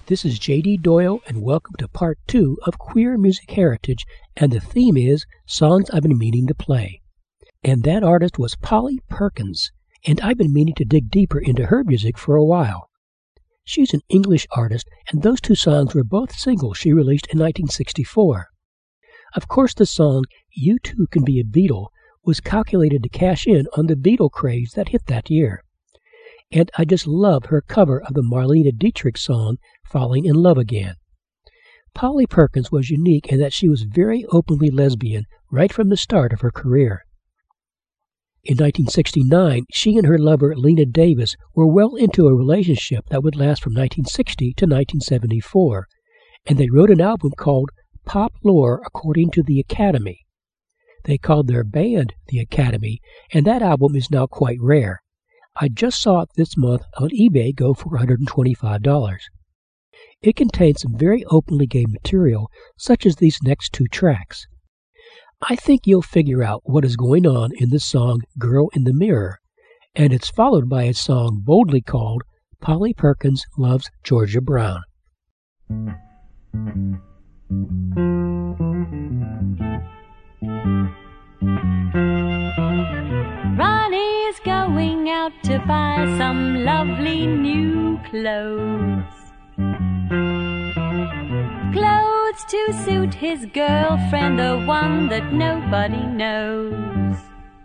This is J.D. Doyle, and welcome to Part 2 of Queer Music Heritage, and the theme is Songs I've Been Meaning to Play. And that artist was Polly Perkins, and I've been meaning to dig deeper into her music for a while. She's an English artist, and those two songs were both singles she released in 1964. Of course, the song You Too Can Be a Beatle was calculated to cash in on the Beatle craze that hit that year. And I just love her cover of the Marlene Dietrich song, Falling in Love Again. Polly Perkins was unique in that she was very openly lesbian right from the start of her career. In 1969, she and her lover Lena Davis were well into a relationship that would last from 1960 to 1974, and they wrote an album called Pop Lore According to the Academy. They called their band The Academy, and that album is now quite rare. I just saw it this month on eBay go for $125. It contains some very openly gay material, such as these next two tracks. I think you'll figure out what is going on in the song Girl in the Mirror, and it's followed by a song boldly called Polly Perkins Loves Georgia Brown. Ronnie's going out to buy some lovely new clothes. Clothes to suit his girlfriend, the one that nobody knows.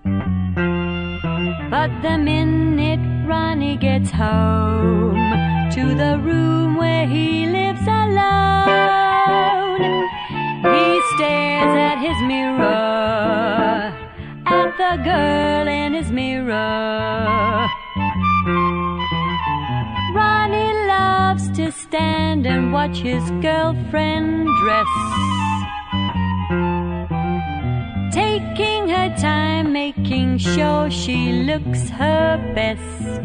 But the minute Ronnie gets home to the room where he lives alone, he stares at his mirror, at the girl in his mirror. Ronnie loves to stand and watch his girlfriend dress, taking her time, making sure she looks her best.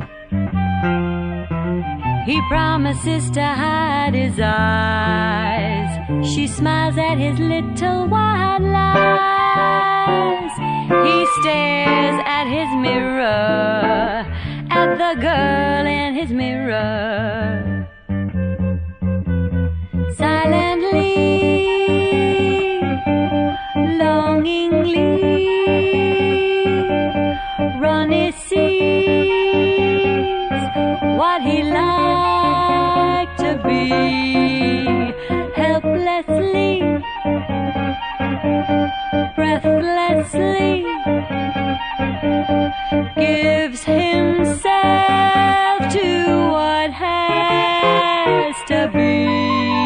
He promises to hide his eyes. She smiles at his little white lies. He stares at his mirror, at the girl in his mirror. Silently, longingly, Ronnie sees what he liked to be. Helplessly, breathlessly, gives himself to what has to be.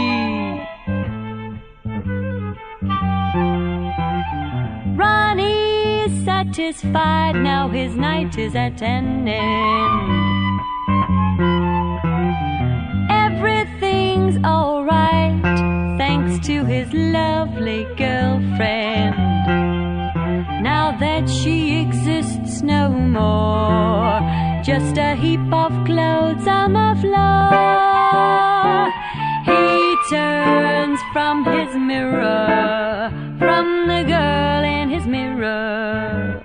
Ronnie's satisfied, now his night is at an end. Everything's alright, thanks to his lovely girlfriend. Now that she exists no more, just a heap of clothes on the floor. He turns from his mirror, from the girl in his mirror.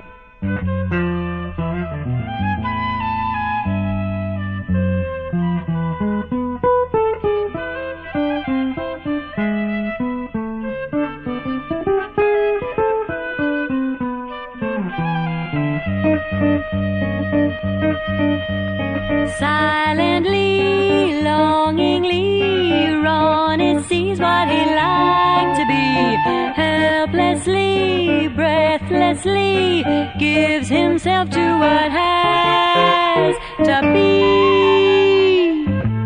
Silently, longingly, Ronnie sees what he liked to be. Helplessly, breathlessly, gives himself to what has to be.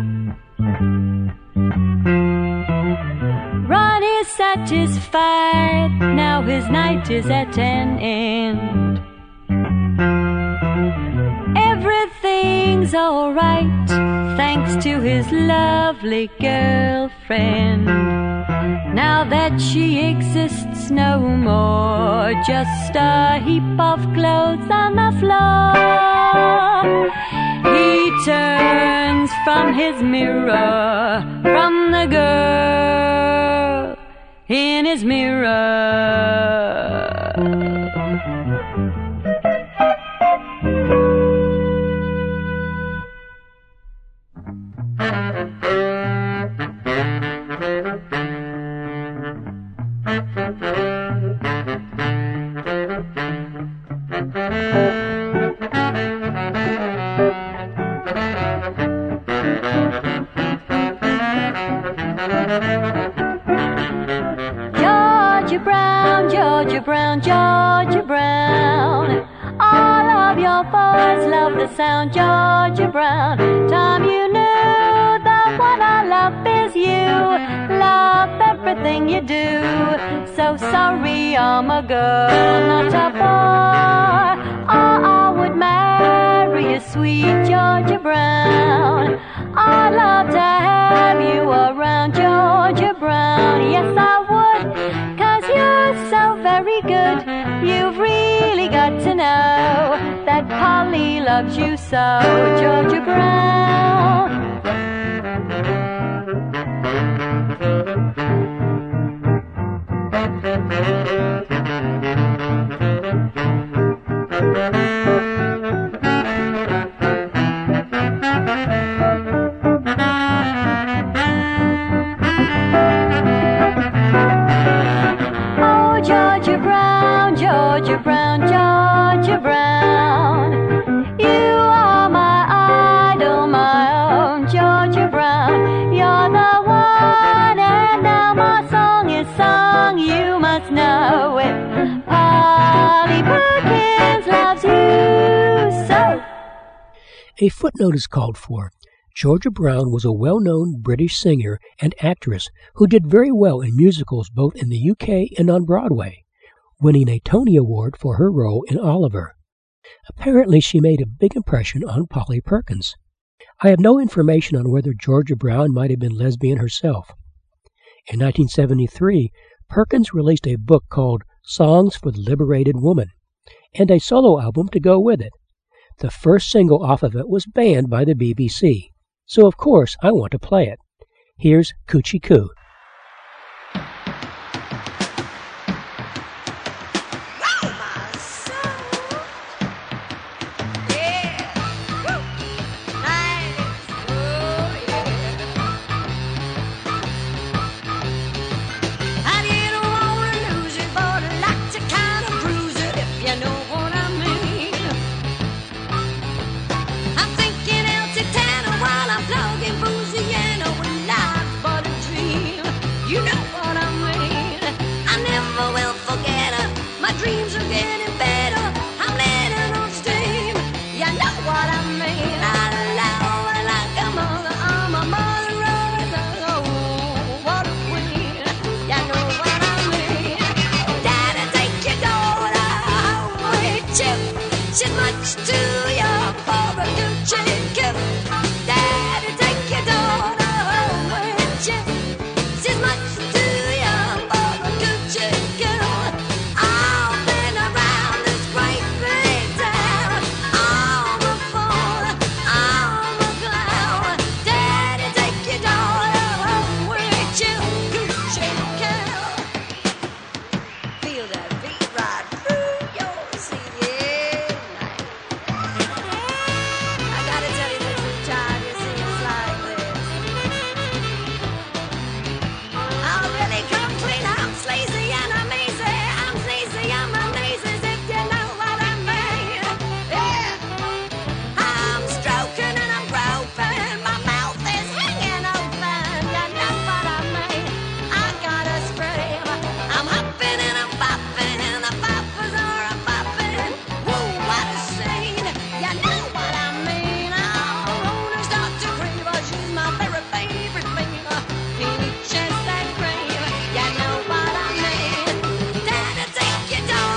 Ronnie's satisfied, now his night is at an end. Everything's alright, thanks to his lovely girlfriend. Now that she exists no more, just a heap of clothes on the floor. He turns from his mirror, from the girl in his mirror. Brown, Georgia Brown, Georgia Brown. All of your boys love the sound, Georgia Brown. Time you knew that what I love is you. Love everything you do. So sorry I'm a girl, not a boy. I would marry you, sweet Georgia Brown. I'd love to have you around, Georgia Brown. Yes, I would, 'cause you're so very good. You've really got to know that Polly loves you so, Georgia Brown. Oh, Georgia Brown, Georgia Brown, Georgia Brown. You are my idol, my own Georgia Brown. You're the one, and now my song is sung. You must know it. Polly Perkins loves you so. A footnote is called for. Georgia Brown was a well-known British singer and actress who did very well in musicals both in the UK and on Broadway, winning a Tony Award for her role in Oliver. Apparently she made a big impression on Polly Perkins. I have no information on whether Georgia Brown might have been lesbian herself. In 1973, Perkins released a book called Songs for the Liberated Woman, and a solo album to go with it. The first single off of it was banned by the BBC, so of course I want to play it. Here's Coochie Coo. She's much too young for a Coochie Coo. Daddy, take your daughter home with you. She's much too young for a Coochie Coo. I've been around this great big town. I'm a fool, I'm a clown. Daddy, take your daughter home with you. Coochie Coo. Feel that beat right through your CD. Daddy, take your daughter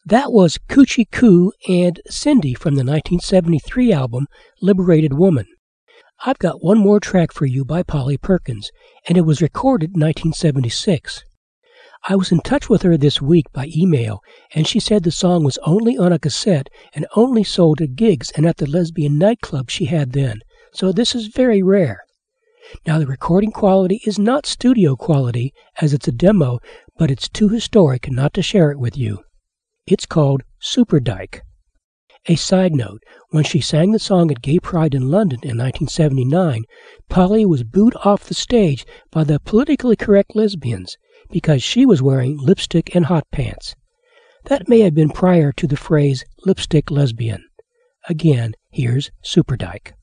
That was Coochie Coo and Cindy from the 1973 album Liberated Woman. I've got one more track for you by Polly Perkins, and it was recorded in 1976. I was in touch with her this week by email, and she said the song was only on a cassette and only sold at gigs and at the lesbian nightclub she had then, so this is very rare. Now, the recording quality is not studio quality, as it's a demo, but it's too historic not to share it with you. It's called Super Dyke. A side note, when she sang the song at Gay Pride in London in 1979, Polly was booed off the stage by the politically correct lesbians because she was wearing lipstick and hot pants. That may have been prior to the phrase lipstick lesbian. Again, here's Super Dyke.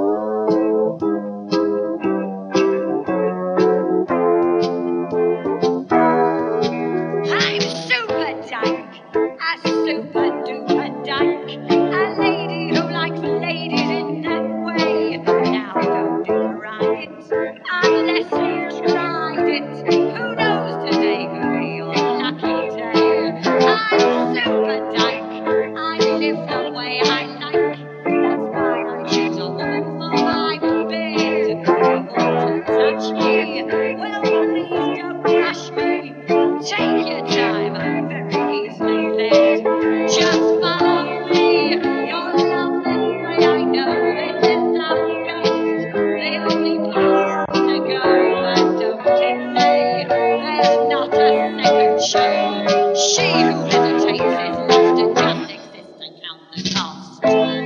I'm Super Dyke, a super duper dyke, a lady who likes ladies in that way. Now don't deride it unless you've tried it. Who knows, today could be your lucky day. I'm Super Dyke, I live the way I like. That's why I choose a woman for my bed. You want to touch me? Well, please don't rush me. Take your time, I'm very easily led. Just follow me, you'll love this way. I know this is the best, the only place to go. But don't it say there's not a second show. She who hesitates is lost and just exists to count the cost.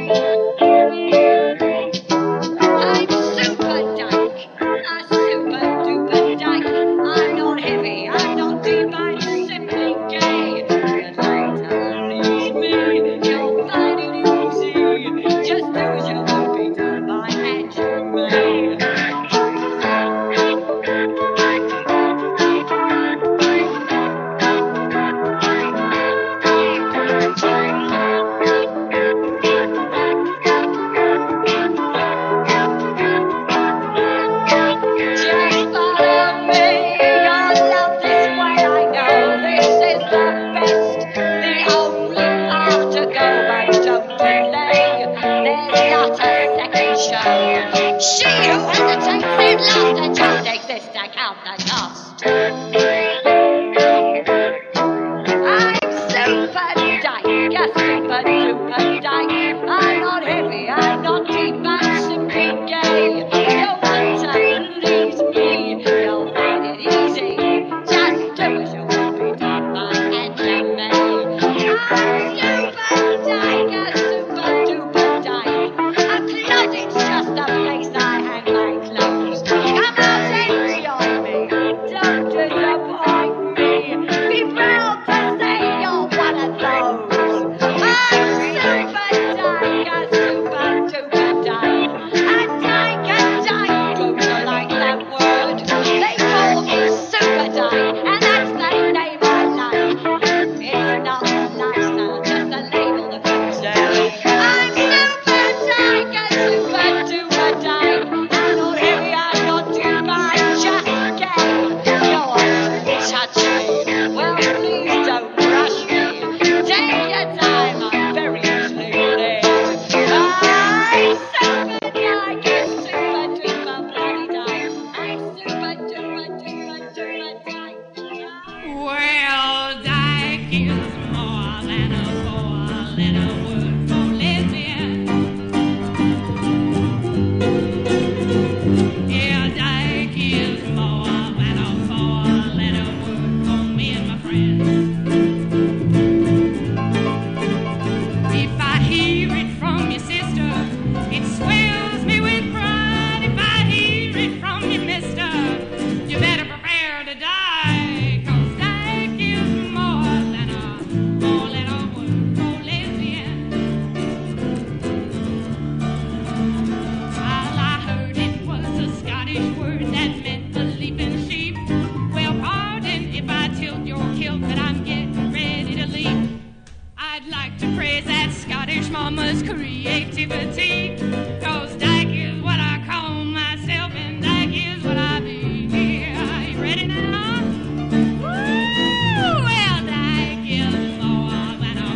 I'm Super Dyke, a super duper dyke. I'm not heavy, I'm not deep, I'm simply gay. But later, leave me, you'll find it easy. Just do as you won't be done by and you may. Just follow me, you'll love this way. I know this is the best, the only path to go. But don't delay, there's not a second show. She who hesitates is lost and just exists to count the cost. I'm Super Dyke, a super duper dyke. I'm not heavy, I'm not deep, I'm simply gay. You want to please me, you'll find it easy. Just do as you will be done by and you may. I'm Super Dyke, a super duper dyke. A closet's just a place I hang my clothes. Come out and join me, don't disappoint me. Be proud to say you're one of those. I'm Super Dyke, a super duper dyke. A dyke, don't you like that word? They call me Super Dyke, and that's the name I like. It's not a lifestyle, just a label that you sell. I'm Super Dyke, a super duper dyke. I'm not heavy, I'm not deep, I'm just gay. You want to touch me? Well, please don't rush me. Take your time, I'm very easily led. I'm Super Dyke, a super duper bloody dyke. I'm super duper duper duper dyke. Well, dyke is more than a four-letter word for lesbian. Yeah, dyke is more than a four-letter word for me and my friends. If I hear it from your sister, it swells me with pride. If I hear it from your mister, you better prepare to die. 'Cause dyke is more than a four-letter word for lesbian. Well, I heard it was a Scottish word that meant the leaping sheep. Well, pardon if I tilt your kilt, but I'm getting ready to leap. I'd like to praise that Scottish mama's creativity. 'Cause dyke is what I call myself, and dyke is what I be. Are you ready now? Woo! Well, dyke is more than a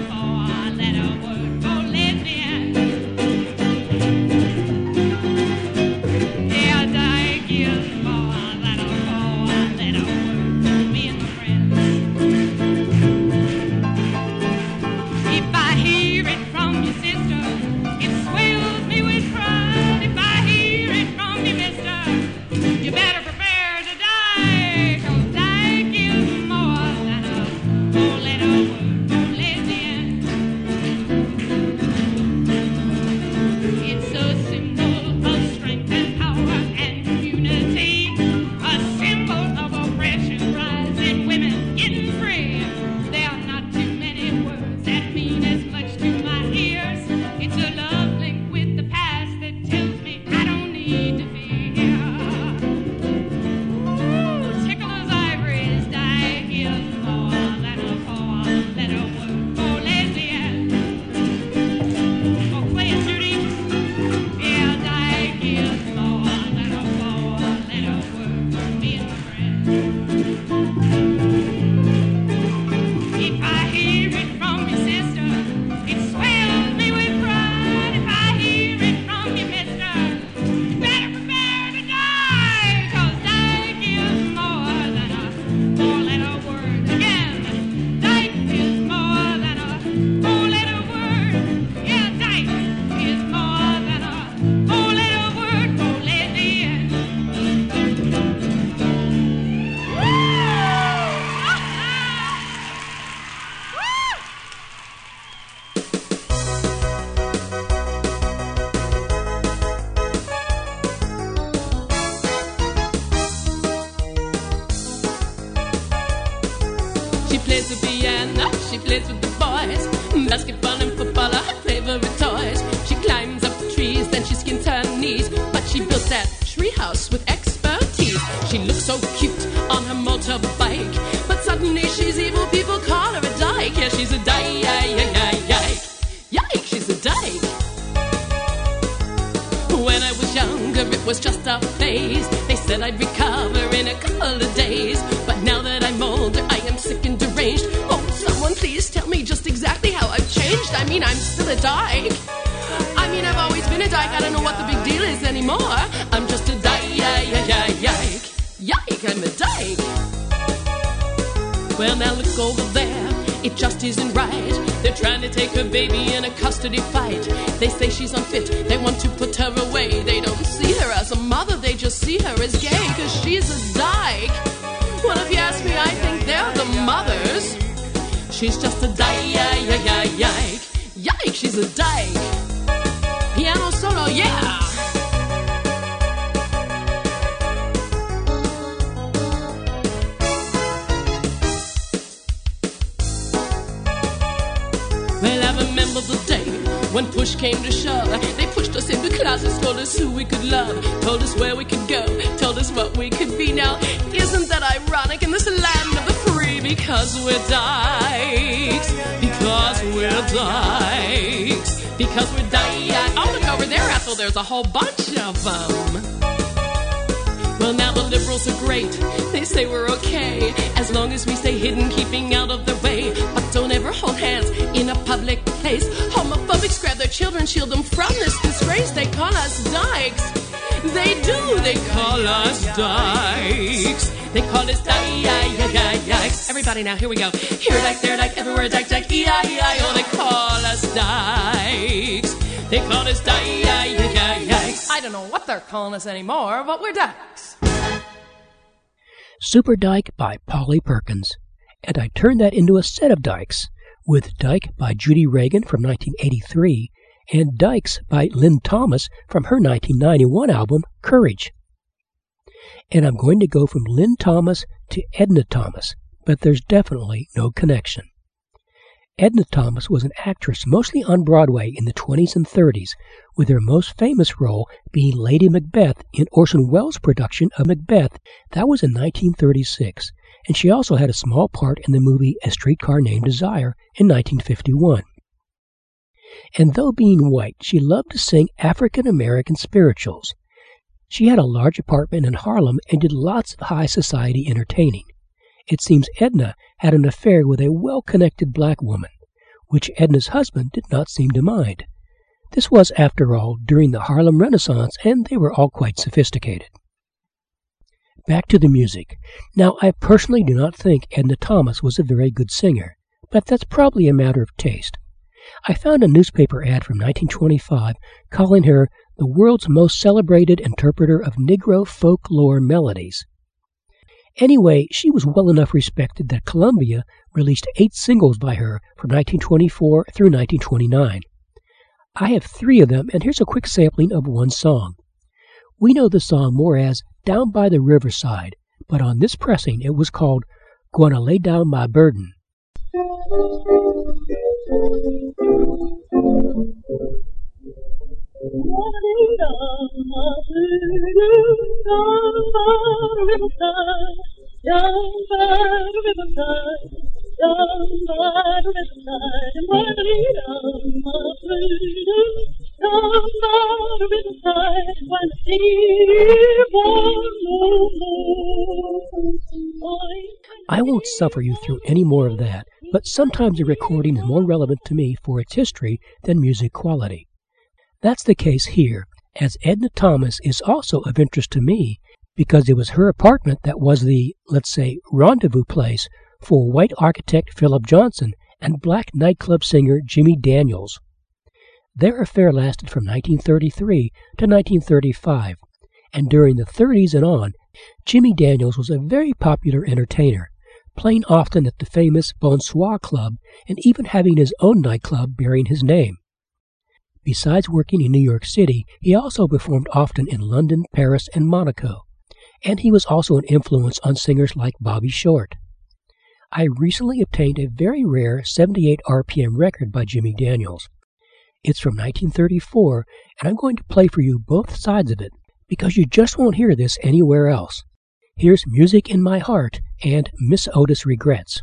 Anna, she plays with the boys. Basketball and football are her favorite toys. She climbs up trees, then she skins her knees. But she built that treehouse with expertise. She looks so cute on her motorbike, but suddenly she's evil. People call her a dyke. Yeah, she's a dyke. Yike, she's a dyke. When I was younger, it was just a phase. They said I'd recover in a couple of days. But now that I'm older, I am sick and deranged. Oh, someone please tell me just exactly how I've changed. I mean, I'm still a dyke. I mean, I've always been a dyke. I don't know what the big deal is anymore. I'm just a dyke. Yike, I'm a dyke. Well, now look over there. It just isn't right. They're trying to take her baby in a custody fight. They say she's unfit. They want to put her away. They don't see her as a mother. They just see her as gay, 'cause she's a dyke. Well, if you ask me, I think they're the mothers. She's just a dyke. Yike, she's a dyke. Piano solo, yeah. Well, I remember the day when push came to shove. They pushed us into closets, told us who we could love, told us where we could go, told us what we could be. Now, isn't that ironic in this land of the free? Because we're dykes. Because we're dykes. Because we're dykes. Oh, look over there, Ethel. There's a whole bunch of them. Well, now the liberals are great. They say we're okay as long as we stay hidden, keeping out of their way. But don't ever hold hands in a public place. Homophobics grab their children, shield them from this disgrace. They call us dykes. They do. They call us dykes. They call us dykes. Everybody now, here we go. Here a dyke, there a dyke, everywhere a dyke, E-I-E-I-O. They call us dykes. They call us dykes. I don't know what they're calling us anymore, but we're dykes. Super Dyke by Polly Perkins. And I turned that into a set of dykes, with Dyke by Judy Reagan from 1983 and Dykes by Lynn Thomas from her 1991 album, Courage. And I'm going to go from Lynn Thomas to Edna Thomas, but there's definitely no connection. Edna Thomas was an actress mostly on Broadway in the 20s and 30s, with her most famous role being Lady Macbeth in Orson Welles' production of Macbeth. That was in 1936, and she also had a small part in the movie A Streetcar Named Desire in 1951. And though being white, she loved to sing African-American spirituals. She had a large apartment in Harlem and did lots of high society entertaining. It seems Edna had an affair with a well-connected black woman, which Edna's husband did not seem to mind. This was, after all, during the Harlem Renaissance, and they were all quite sophisticated. Back to the music. Now, I personally do not think Edna Thomas was a very good singer, but that's probably a matter of taste. I found a newspaper ad from 1925 calling her the world's most celebrated interpreter of Negro folklore melodies. Anyway, she was well enough respected that Columbia released 8 singles by her from 1924 through 1929. I have 3 of them, and here's a quick sampling of one song. We know the song more as Down by the Riverside, but on this pressing it was called Gonna Lay Down My Burden. I won't suffer you through any more of that, but sometimes a recording is more relevant to me for its history than music quality. That's the case here, as Edna Thomas is also of interest to me because it was her apartment that was the, let's say, rendezvous place for white architect Philip Johnson and black nightclub singer Jimmy Daniels. Their affair lasted from 1933 to 1935, and during the 30s and on, Jimmy Daniels was a very popular entertainer, playing often at the famous Bonsoir Club and even having his own nightclub bearing his name. Besides working in New York City, he also performed often in London, Paris, and Monaco, and he was also an influence on singers like Bobby Short. I recently obtained a very rare 78 RPM record by Jimmy Daniels. It's from 1934, and I'm going to play for you both sides of it, because you just won't hear this anywhere else. Here's Music in My Heart and Miss Otis Regrets.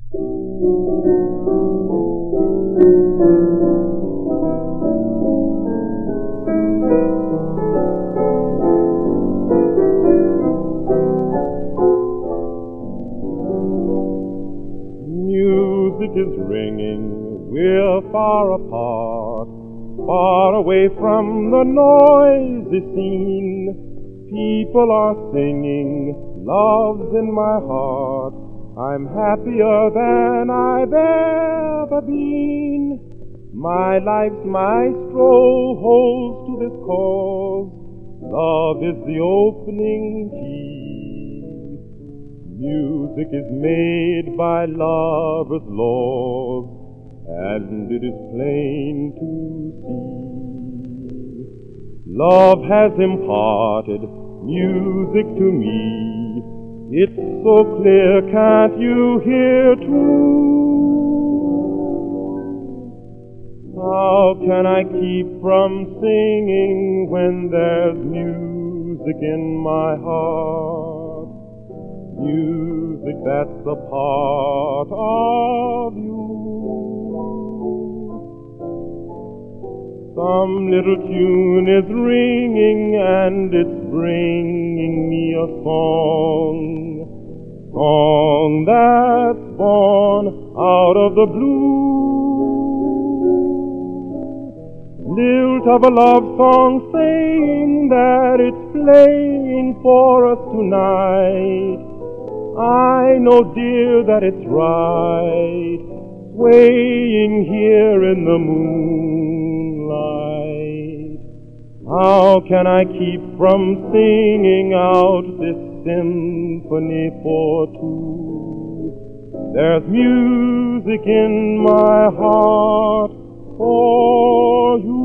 Music is ringing, we're far apart, far away from the noisy scene. People are singing, love's in my heart, I'm happier than I've ever been. My life's maestro holds to this cause, love is the opening key. Music is made by lovers' laws, and it is plain to see. Love has imparted music to me. It's so clear, can't you hear too? How can I keep from singing when there's music in my heart? Music that's a part of you. Some little tune is ringing and it's bringing me a song, song that's born out of the blue. Lilt of a love song saying that it's playing for us tonight. I know, dear, that it's right, swaying here in the moonlight. How can I keep from singing out this symphony for two? There's music in my heart for you.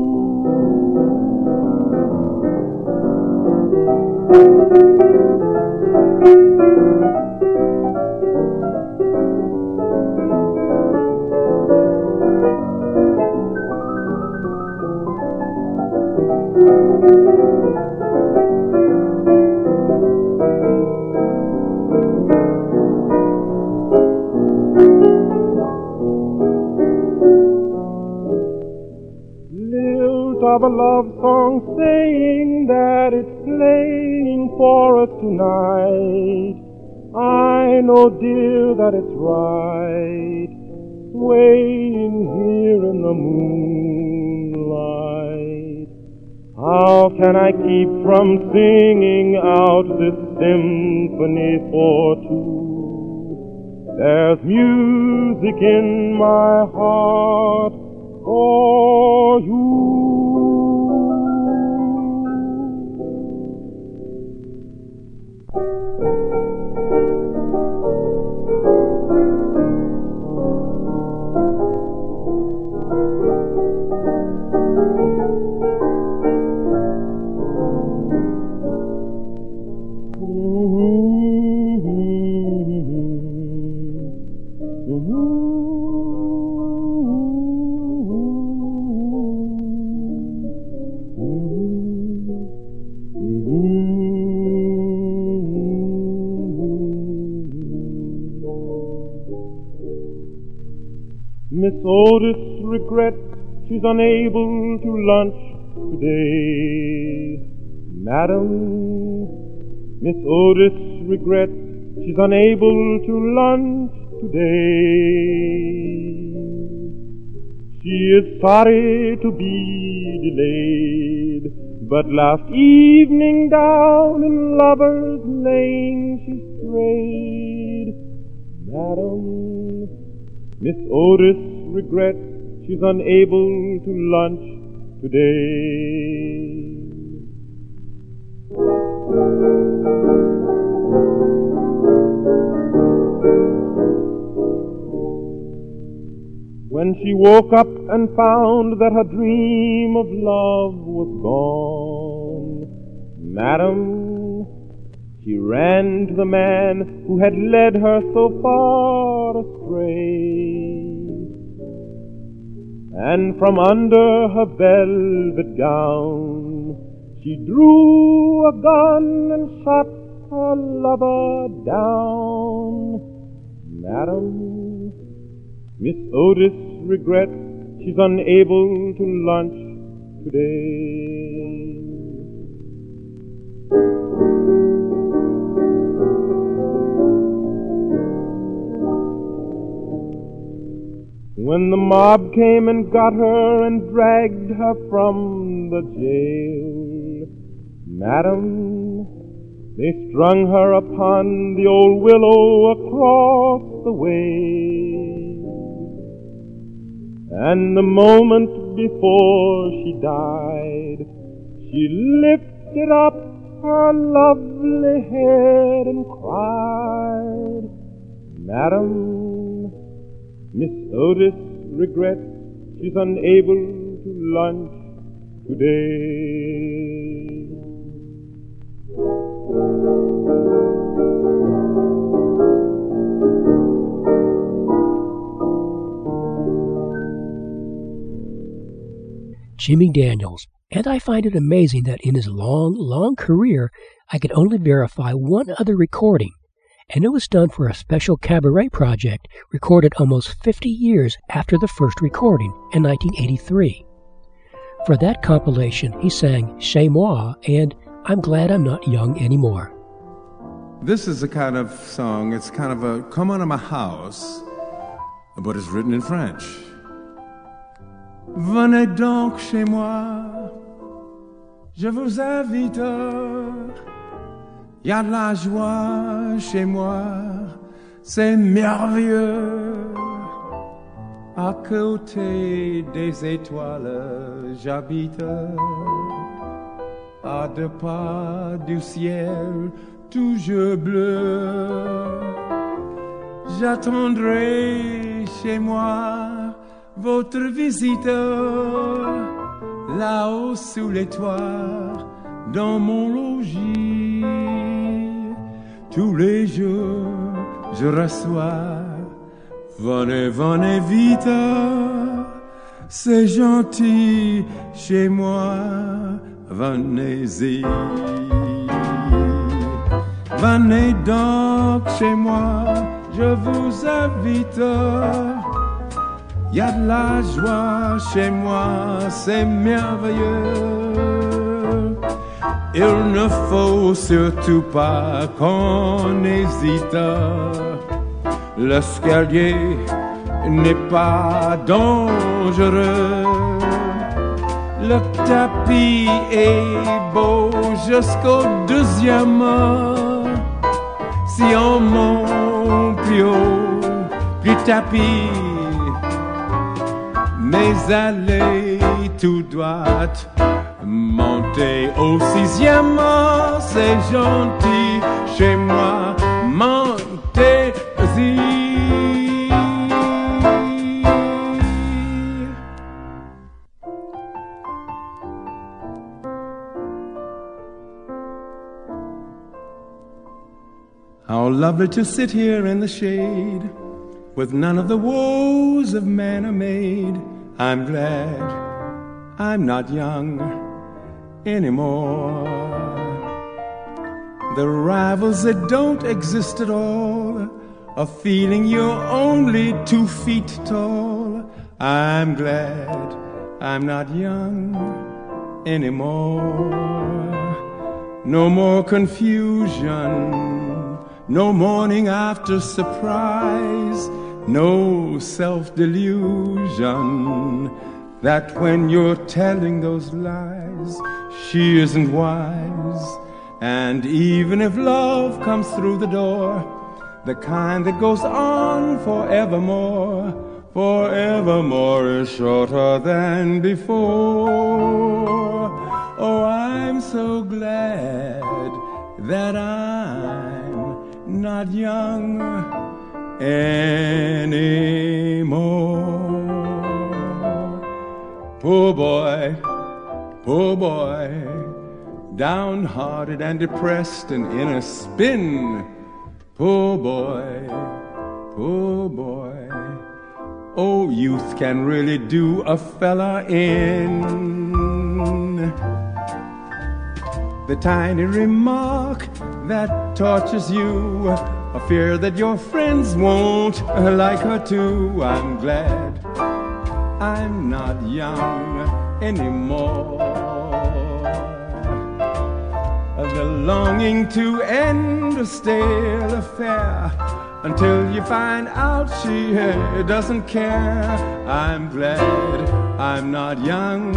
Lilt of a love song saying that it's playing for us tonight. I know, dear, that it's right, swaying here in the moonlight. How can I keep from singing out this symphony for two? There's music in my heart for you. Miss Otis regrets she's unable to lunch today. Madam, Miss Otis regrets she's unable to lunch today. She is sorry to be delayed, but last evening down in Lover's Lane she strayed. Madam, Miss Otis regrets she's unable to lunch today. When she woke up and found that her dream of love was gone, Madam, She ran to the man who had led her so far astray, and from under her velvet gown she drew a gun and shot her lover down. Madam, Miss Otis regrets she's unable to lunch today. When the mob came and got her and dragged her from the jail, madam, they strung her upon the old willow across the way. And the moment before she died, she lifted up her lovely head and cried, Madam, Miss Otis regrets she's unable to lunch today. Jimmy Daniels, and I find it amazing that in his long career, I could only verify one other recording, and it was done for a special cabaret project recorded almost 50 years after the first recording in 1983. For that compilation, he sang Chez Moi and I'm Glad I'm Not Young Anymore. This is a kind of song, it's kind of a come on to my house, but it's written in French. Venez donc chez moi, je vous invite. Y a de la joie chez moi, c'est merveilleux. À côté des étoiles, j'habite. À deux pas du ciel, toujours bleu. J'attendrai chez moi votre visite, là-haut sous les toits, dans mon logis. Tous les jours, je reçois, venez, venez vite, c'est gentil chez moi, venez-y. Venez donc chez moi, je vous invite. Y a de la joie chez moi, c'est merveilleux. Il ne faut surtout pas qu'on hésite. L'escalier n'est pas dangereux. Le tapis est beau jusqu'au deuxième. Si on monte plus haut, plus tapis. Mais allez tout droit, montez au sixième, c'est gentil chez moi, montez-y. How lovely to sit here in the shade, with none of the woes of man are made. I'm glad I'm not young anymore. The rivals that don't exist at all, a feeling you're only 2 feet tall. I'm glad I'm not young anymore. No more confusion, no morning after surprise, no self-delusion that when you're telling those lies, she isn't wise. And even if love comes through the door, the kind that goes on forevermore, forevermore is shorter than before. Oh, I'm so glad that I'm not young anymore. Poor boy, downhearted and depressed and in a spin. Poor boy, poor boy. Oh, youth can really do a fella in. The tiny remark that tortures you, a fear that your friends won't like her too. I'm glad I'm not young anymore. The longing to end a stale affair until you find out she doesn't care. I'm glad I'm not young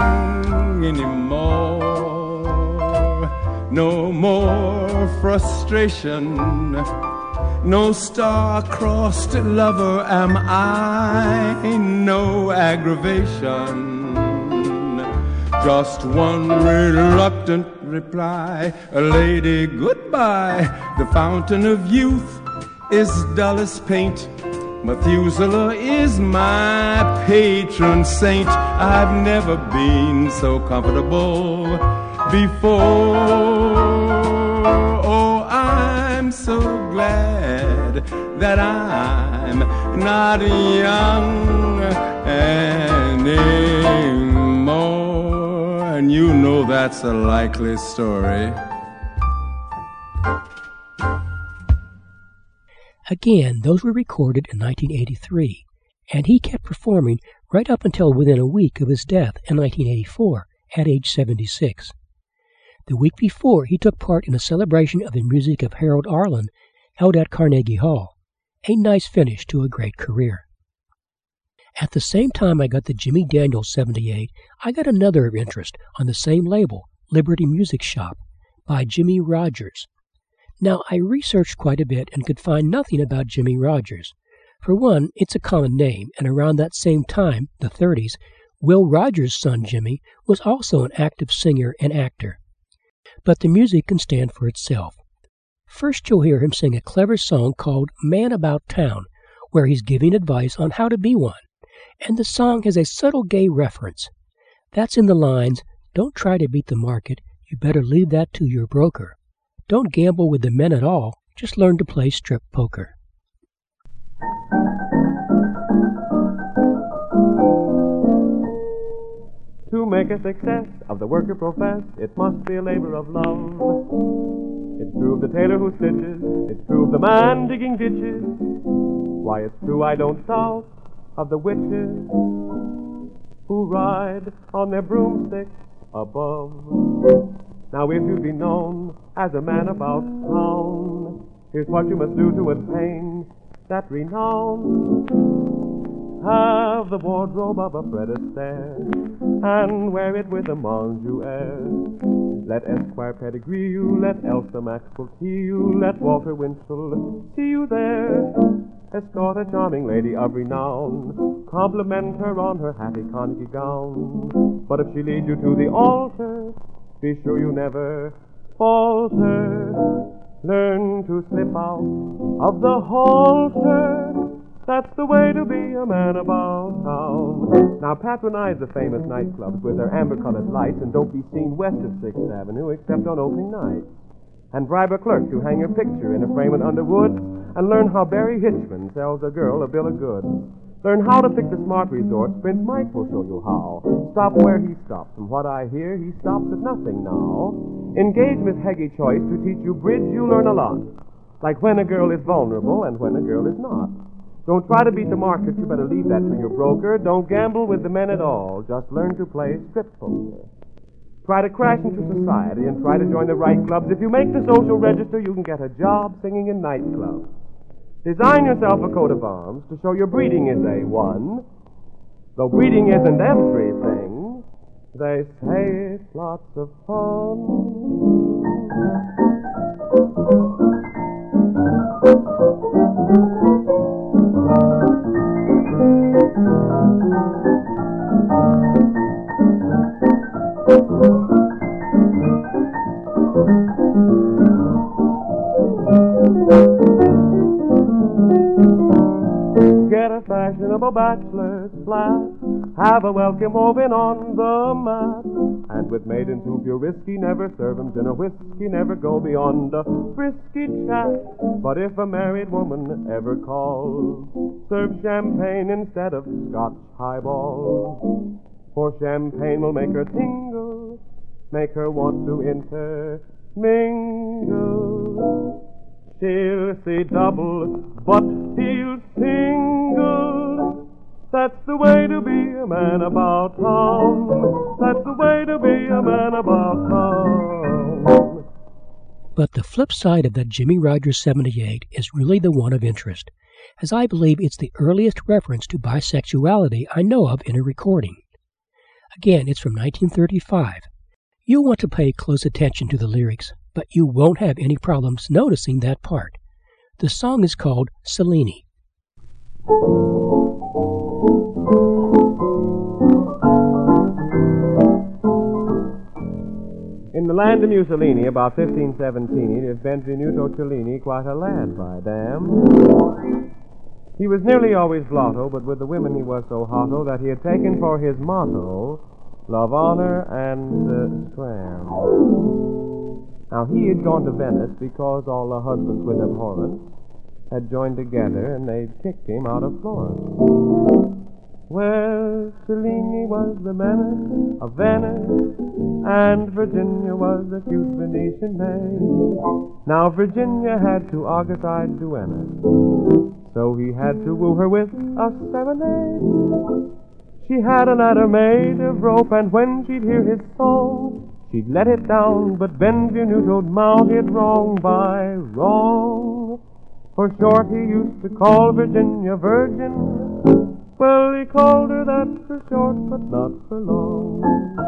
anymore. No more frustration, no star-crossed lover am I, no aggravation, just one reluctant reply. Lady, goodbye. The fountain of youth is dull as paint. Methuselah is my patron saint. I've never been so comfortable before. Oh, I'm so glad that I'm not young anymore. And you know that's a likely story. Again, those were recorded in 1983, and he kept performing right up until within a week of his death in 1984 at age 76. The week before, he took part in a celebration of the music of Harold Arlen held at Carnegie Hall, a nice finish to a great career. At the same time I got the Jimmy Daniels 78, I got another of interest on the same label, Liberty Music Shop, by Jimmie Rodgers. Now, I researched quite a bit and could find nothing about Jimmie Rodgers. For one, it's a common name, and around that same time, the 30s, Will Rogers' son Jimmy was also an active singer and actor. But the music can stand for itself. First, you'll hear him sing a clever song called Man About Town, where he's giving advice on how to be one. And the song has a subtle gay reference. That's in the lines, "Don't try to beat the market, you better leave that to your broker. Don't gamble with the men at all, just learn to play strip poker." To make a success of the worker professed, it must be a labor of love. It's true of the tailor who stitches, it's true of the man digging ditches. Why, it's true I don't doubt of the witches who ride on their broomsticks above. Now if you'd be known as a man about town, here's what you must do to attain that renown. Have the wardrobe of a Fred Astaire, and wear it with a Monjou air. Let Esquire pedigree you, let Elsa Maxwell tea you, let Walter Winchell see you there. Escort a charming lady of renown, compliment her on her Hattie Carnegie gown. But if she leads you to the altar, be sure you never falter. Learn to slip out of the halter. That's the way to be a man about town. Now patronize the famous nightclubs with their amber-colored lights, and don't be seen west of 6th Avenue except on opening night. And bribe a clerk to hang your picture in a frame in Underwood, and learn how Barry Hitchman sells a girl a bill of goods. Learn how to pick the smart resort. Prince Mike will show you how. Stop where he stops. From what I hear, he stops at nothing now. Engage Miss Heggie Choice to teach you bridge. You learn a lot. Like when a girl is vulnerable and when a girl is not. Don't try to beat the market. You better leave that to your broker. Don't gamble with the men at all. Just learn to play strip poker. Try to crash into society and try to join the right clubs. If you make the social register, you can get a job singing in nightclubs. Design yourself a coat of arms to show your breeding is A1. Though breeding isn't everything, they say it's lots of fun. Get a fashionable bachelor's flat flat, have a welcome woven on the mat. And with maidens who pure whiskey never serve 'em, gin or whiskey never go beyond a frisky chat. But if a married woman ever calls, serve champagne instead of Scotch highball. For champagne will make her tingle, make her want to intermingle. She'll see double, but feel single. That's the way to be a man about town. That's the way to be a man about town. But the flip side of that Jimmie Rodgers 78 is really the one of interest, as I believe it's the earliest reference to bisexuality I know of in a recording. Again, it's from 1935. You'll want to pay close attention to the lyrics, but you won't have any problems noticing that part. The song is called Cellini. In the land of Mussolini, about 1517, is Benvenuto Cellini, quite a lad, by damn. He was nearly always blotto, but with the women he was so hotto that he had taken for his motto, love, honor, and scram. Now, he had gone to Venice because all the husbands with abhorrence had joined together and they'd kicked him out of Florence. Well, Cellini was the menace of Venice, and Virginia was a cute Venetian maid. Now, Virginia had two August-eyed duennas, so he had to woo her with a serenade. She had an adder made of rope, and when she'd hear his song, she'd let it down, but Benvenuto'd mount it wrong by wrong. For short, he used to call Virginia Virgin. Well, he called her that for short, but not for long.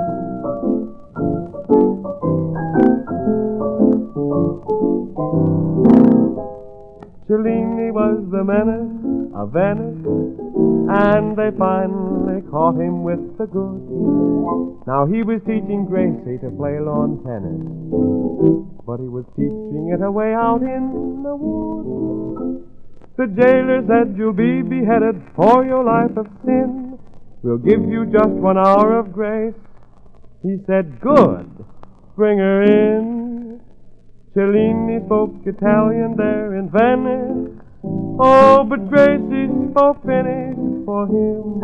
Cellini was the menace of Venice, and they finally caught him with the good. Now he was teaching Gracie to play lawn tennis, but he was teaching it away out in the woods. The jailer said, "You'll be beheaded for your life of sin. We'll give you just 1 hour of grace." He said, "Good, bring her in." Cellini spoke Italian there in Venice. Oh, but Gracie spoke Finnish for him.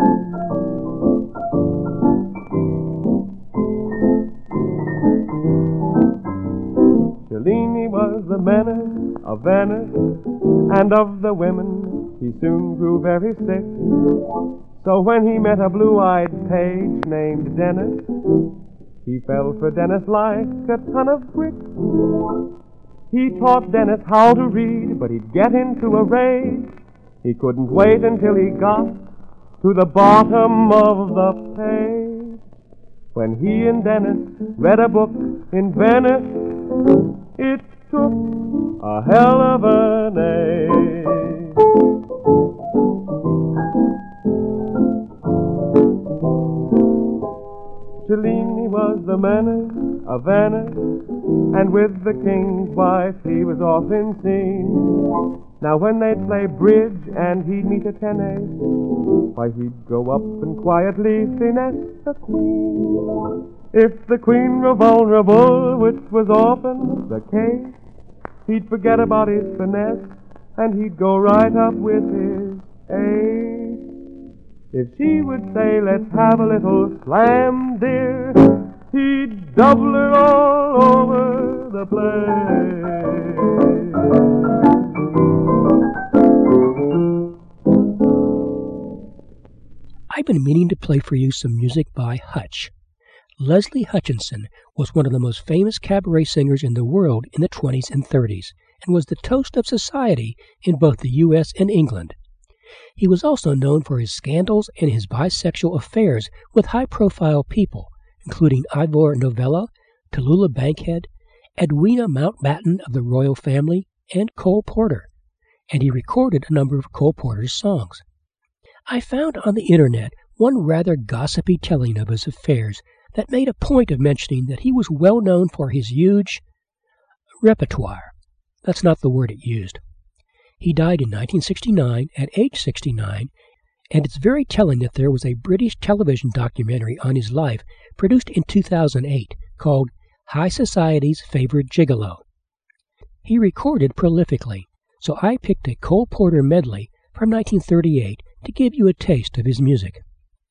Cellini was the menace of Venice, and of the women he soon grew very sick. So when he met a blue-eyed page named Dennis, he fell for Dennis like a ton of bricks. He taught Dennis how to read, but he'd get into a rage. He couldn't wait until he got to the bottom of the page. When he and Dennis read a book in Venice, it took a hell of an age. Cellini was the menace of Venice, and with the king's wife he was often seen. Now when they'd play bridge and he'd meet a ten-ace, why he'd go up and quietly finesse the queen. If the queen were vulnerable, which was often the case, he'd forget about his finesse, and he'd go right up with his ace. If she would say, "Let's have a little slam, dear," he'd double her all over the place. I've been meaning to play for you some music by Hutch. Leslie Hutchinson was one of the most famous cabaret singers in the world in the 20s and 30s, and was the toast of society in both the U.S. and England. He was also known for his scandals and his bisexual affairs with high-profile people, including Ivor Novello, Tallulah Bankhead, Edwina Mountbatten of the royal family, and Cole Porter, and he recorded a number of Cole Porter's songs. I found on the internet one rather gossipy telling of his affairs that made a point of mentioning that he was well known for his huge repertoire. That's not the word it used. He died in 1969 at age 69, And it's very telling that there was a British television documentary on his life produced in 2008 called High Society's Favorite Gigolo. He recorded prolifically, so I picked a Cole Porter medley from 1938 to give you a taste of his music.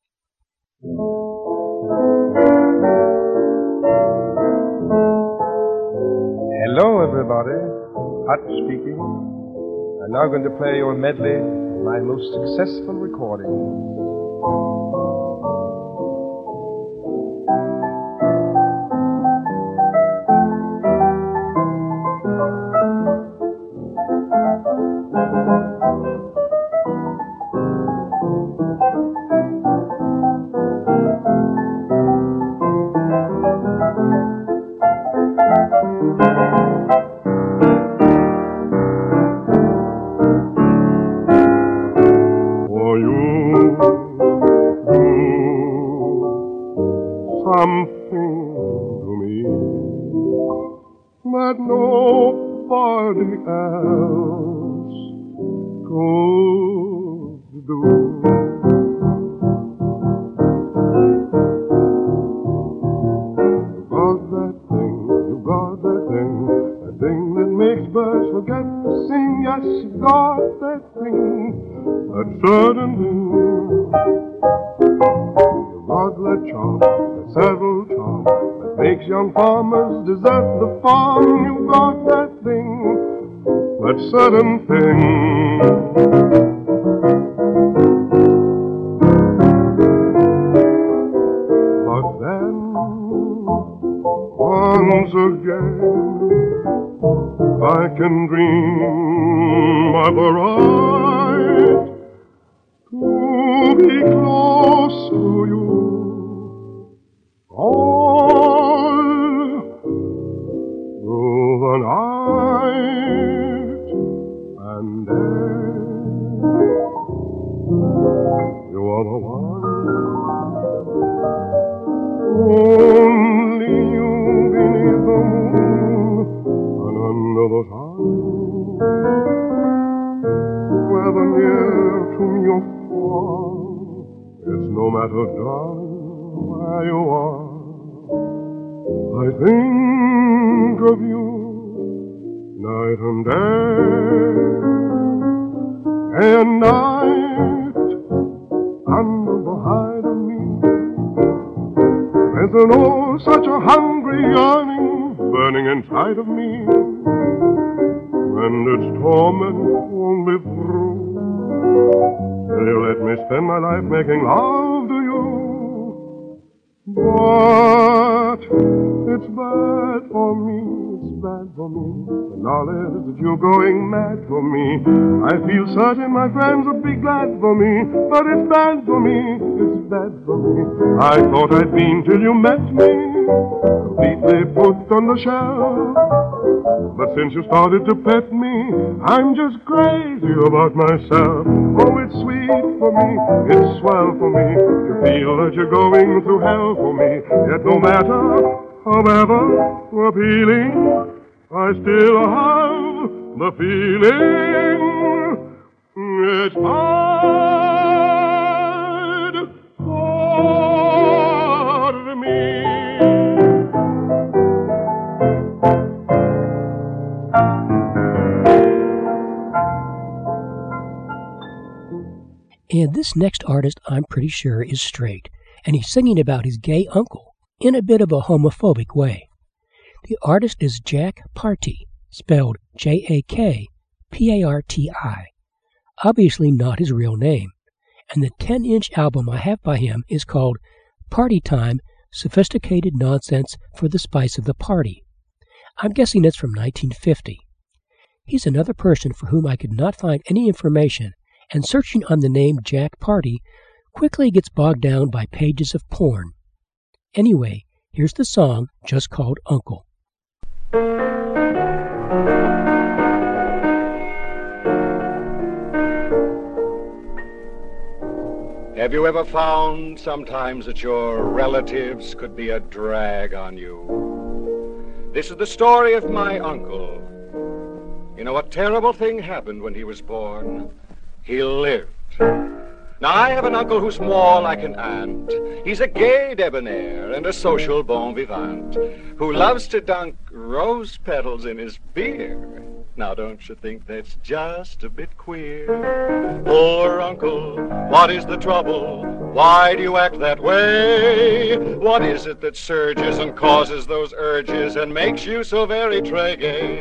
Hello, everybody. Hot speaking. I'm now going to play you a medley of my most successful recording. Something to me that nobody else could do. You got that thing that makes birds forget to sing. Yes, you got that thing, that certain thing. You got that charm, that several charm, that makes young farmers desert the farm. You got that thing, that certain thing. But then, once again, I can dream of a right to be close to you all through the night and day. You are the one, only you beneath the moon and under the sun. Whether near to me or far, it's no matter, darling, where you are. I think of you night and night under the hide of me. There's an oh, such a hungry yearning burning inside of me, and its torment won't be through till you let me spend my life making love to you. But it's bad for me, it's bad for me, the knowledge that you're going mad for me. I feel certain my friends would be glad for me, but it's bad for me, it's bad for me. I thought I'd been till you met me, completely put on the shelf. But since you started to pet me, I'm just crazy about myself. Oh, it's sweet for me, it's swell for me to feel that you're going through hell for me. Yet no matter, however appealing, I still have the feeling it's hard for me. And this next artist, I'm pretty sure, is straight, and he's singing about his gay uncle in a bit of a homophobic way. The artist is Jack Party, spelled Jakparti, obviously not his real name, and the 10-inch album I have by him is called Party Time, Sophisticated Nonsense for the Spice of the Party. I'm guessing it's from 1950. He's another person for whom I could not find any information, and searching on the name Jack Party quickly gets bogged down by pages of porn. Anyway, here's the song just called Uncle. Have you ever found sometimes that your relatives could be a drag on you? This is the story of my uncle. You know, a terrible thing happened when he was born. He lived. Now, I have an uncle who's more like an ant. He's a gay debonair and a social bon vivant who loves to dunk rose petals in his beer. Now, don't you think that's just a bit queer? Poor uncle, what is the trouble? Why do you act that way? What is it that surges and causes those urges and makes you so very tray-gay?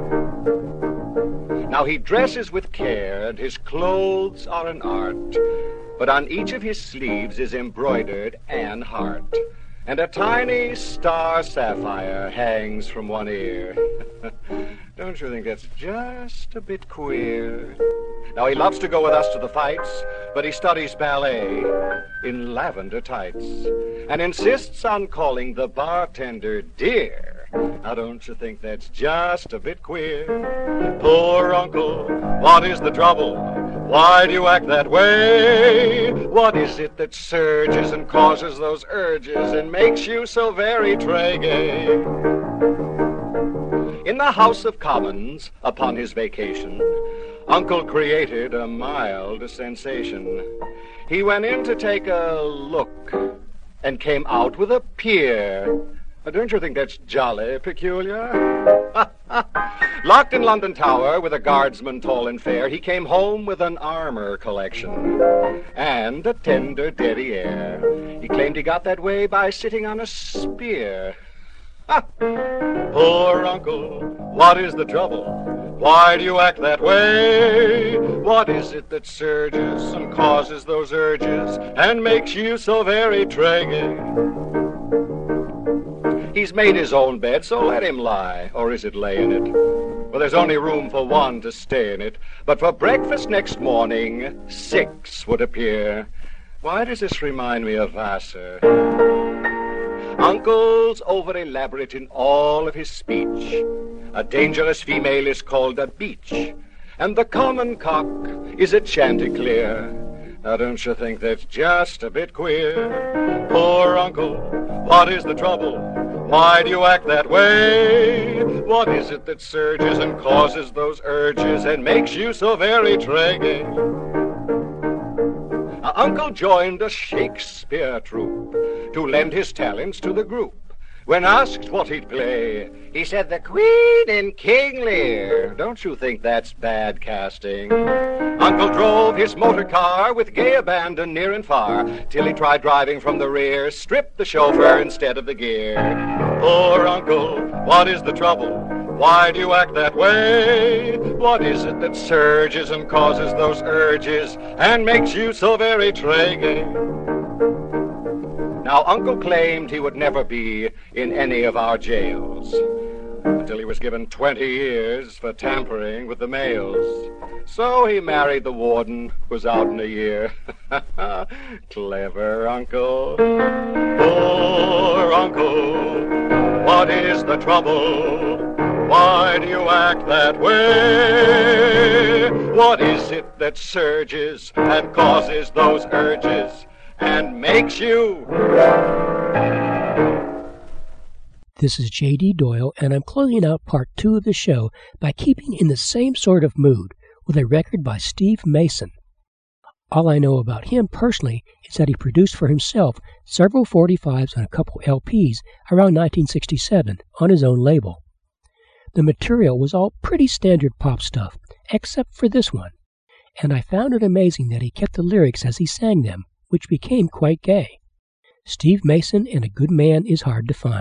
Now, he dresses with care and his clothes are an art, but on each of his sleeves is embroidered Anne Hart, and a tiny star sapphire hangs from one ear. Don't you think that's just a bit queer? Now, he loves to go with us to the fights, but he studies ballet in lavender tights and insists on calling the bartender dear. Now, don't you think that's just a bit queer? Poor uncle, what is the trouble? Why do you act that way? What is it that surges and causes those urges and makes you so very tray-gay? In the House of Commons, upon his vacation, Uncle created a mild sensation. He went in to take a look and came out with a peer. Don't you think that's jolly peculiar? Locked in London Tower with a guardsman tall and fair, he came home with an armor collection and a tender derriere. He claimed he got that way by sitting on a spear. Poor uncle, what is the trouble? Why do you act that way? What is it that surges and causes those urges and makes you so very tray-gay? He's made his own bed, so let him lie, or is it lay in it? Well, there's only room for one to stay in it, but for breakfast next morning, 6 would appear. Why does this remind me of Vassar? Uncle's over-elaborate in all of his speech. A dangerous female is called a beach, and the common cock is a chanticleer. Now, don't you think that's just a bit queer? Poor uncle, what is the trouble? Why do you act that way? What is it that surges and causes those urges and makes you so very tray-gay? Uncle joined a Shakespeare troupe to lend his talents to the group. When asked what he'd play, he said the Queen in King Lear. Don't you think that's bad casting? Uncle drove his motor car with gay abandon near and far, till he tried driving from the rear, stripped the chauffeur instead of the gear. Poor uncle, what is the trouble? Why do you act that way? What is it that surges and causes those urges and makes you so very tray-gay? Now, Uncle claimed he would never be in any of our jails until he was given 20 years for tampering with the mails. So he married the warden, was out in a year. Clever Uncle. Poor Uncle, what is the trouble? Why do you act that way? What is it that surges and causes those urges and makes you? This is J.D. Doyle, and I'm closing out part 2 of the show by keeping in the same sort of mood with a record by Steve Mason. All I know about him personally is that he produced for himself several 45s and a couple LPs around 1967 on his own label. The material was all pretty standard pop stuff, except for this one, and I found it amazing that he kept the lyrics as he sang them, which became quite gay. Steve Mason and a good man is hard to find.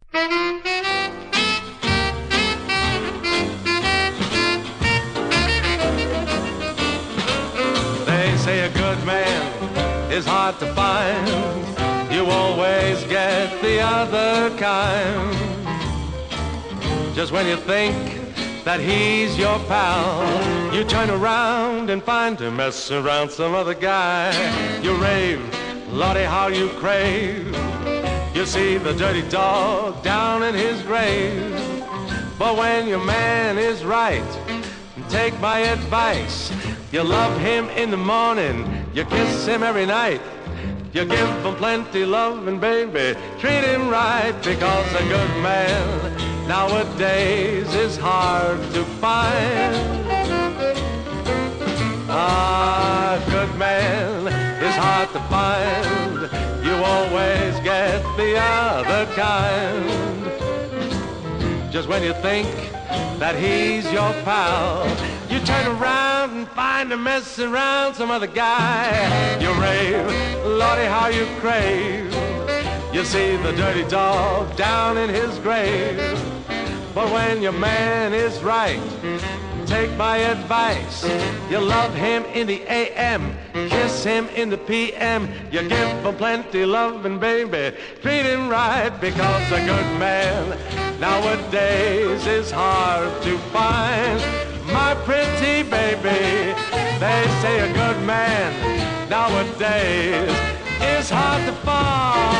They say a good man is hard to find. You always get the other kind. Just when you think that he's your pal, you turn around and find him messing around some other guy. You rave, Lordy, how you crave. You see the dirty dog down in his grave. But when your man is right, take my advice. You love him in the morning, you kiss him every night. You give him plenty love and baby, treat him right, because a good man nowadays is hard to find. A good man hard to find. You always get the other kind. Just when you think that he's your pal, you turn around and find him messing around some other guy. You rave, Lordy, how you crave. You see the dirty dog down in his grave. But when your man is right, take my advice. You love him in the AM, kiss him in the PM. You give him plenty loving, baby. Treat him right, because a good man nowadays is hard to find. My pretty baby, they say a good man nowadays is hard to find.